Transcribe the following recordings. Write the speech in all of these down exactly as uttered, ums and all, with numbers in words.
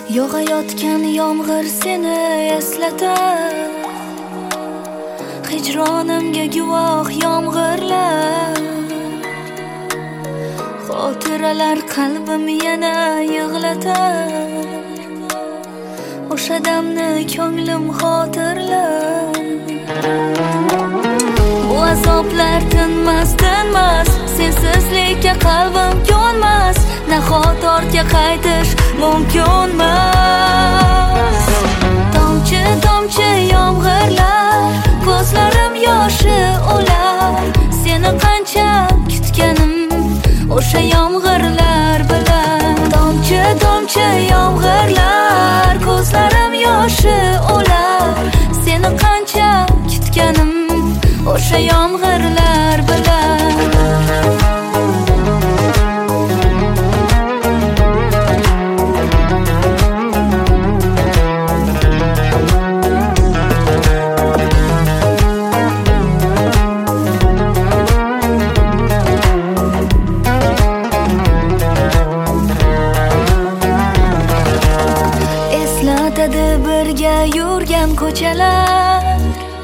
Yog'ayotgan yomg'ir seni eslatar, hijronimga guvoh yomg'irlar. Xotiralar qalbim yana yig'latar, o'sha damni ko'nglim xotirlar. Bu azoblar tinmas, tinmas, sensizlikka qalbim ko'nmas. Nahot ortga qaytish mumkinmas? Tomchi tomchi yomg'irlar, ko'zlarim yoshi olar. Seni qancha kutganim o'sha yomg'irlar bilan. Tomchi tomchi yomg'irlar, ko'zlarim yoshi olar. Seni qancha kutganim o'sha yomg'irlar bilan. Birga yurgan ko'chalar,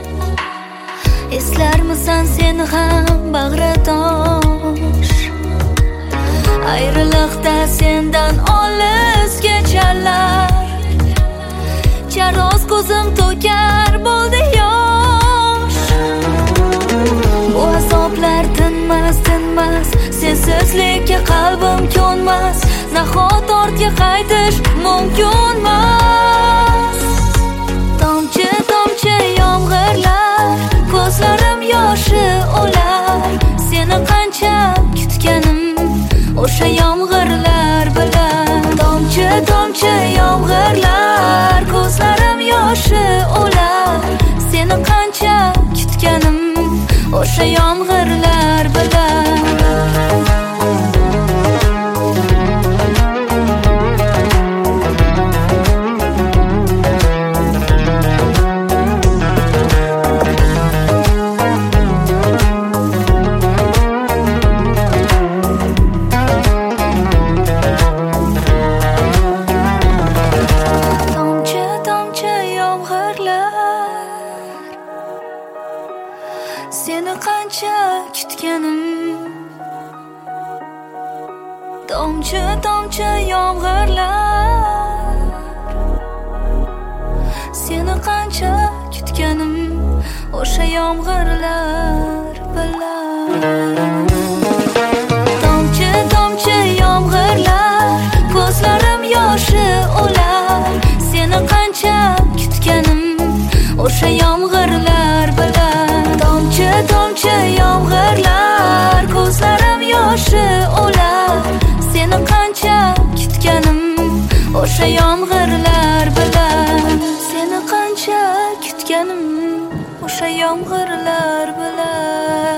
eslarmisan sen ham bag'ritosh? Ayriliqda sendan olis kechalar, charoz ko'zim to'kar bo'ldi yosh. Bu azoblar tinmas, tinmas, sensizlikka qalbim ko'nmas. Nahot ortga qaytish mumkinmas? Tomchi tomchi yomg'irlar, ko'zlarim yoshi olar. Seni qancha kutganim o'sha yomg'irlar bilan. Tomchi tomchi yomg'irlar, ko'zlarim yoshi olar. Seni qancha kutganim o'sha yomg'irlar bilan. Seni qancha kutganim, tomchi tomchi yomg'irlar. Seni qancha kutganim o'sha yomg'irlar bilan. Tomchi tomchi yomg'irlar, ko'zlarim yoshi olar. Seni qancha kutganim o'sha yomg'irlar bilan. Tomchi tomchi yomg'irlar, ko'zlarim yoshi olar. Seni qancha kutganim o'sha yomg'irlar bilan. Seni qancha kutganim o'sha yomg'irlar bilan.